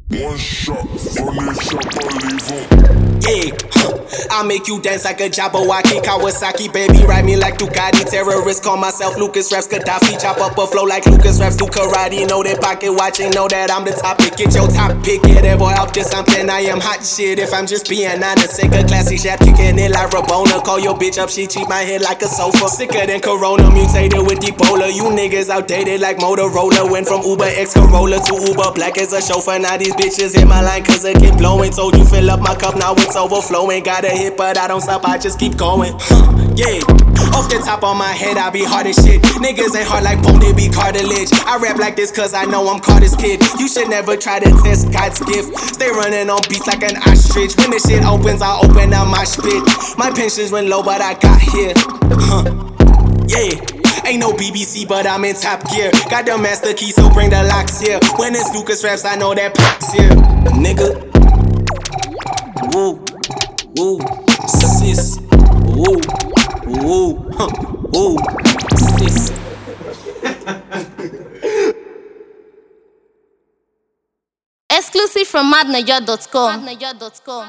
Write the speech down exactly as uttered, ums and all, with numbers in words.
One shot, finish up, I leave em. Yeah, huh. I make you dance like a Jabberwocky Kawasaki, baby, ride me like Ducati. Terrorist, call myself Lucas Raps Gaddafi. Chop up a flow like Lucas Raps do karate. Know that pocket watching, know that I'm the topic. Get your top pick, get that boy up to something. I am hot shit if I'm just being honest. Sick of classy shit, kicking it like Rabona. Call your bitch up, she cheat my head like a sofa. Sicker than Corona, mutated with Ebola. You niggas outdated like Motorola. Went from Uber X Corolla to Uber Black as a chauffeur. Now these bitches hit my line cause I keep blowing. Told you fill up my cup, now it's overflowing. Got a hit but I don't stop, I just keep going. Huh, yeah, off the top of my head I be hard as shit. Niggas ain't hard like bone, they be cartilage. I rap like this cause I know I'm Carter's kid. You should never try to test God's gift. Stay running on beats like an ostrich. When the shit opens, I open up my spit. My pensions went low but I got here. Huh, yeah. Ain't no B B C, but I'm in top gear. Got the master key, so bring the locks here. When it's Lucas Raps, I know that Pac's here. Nigga. Woo, woo, sis. Woo, woo, huh, woo, sis. Exclusive from madnaja dot com.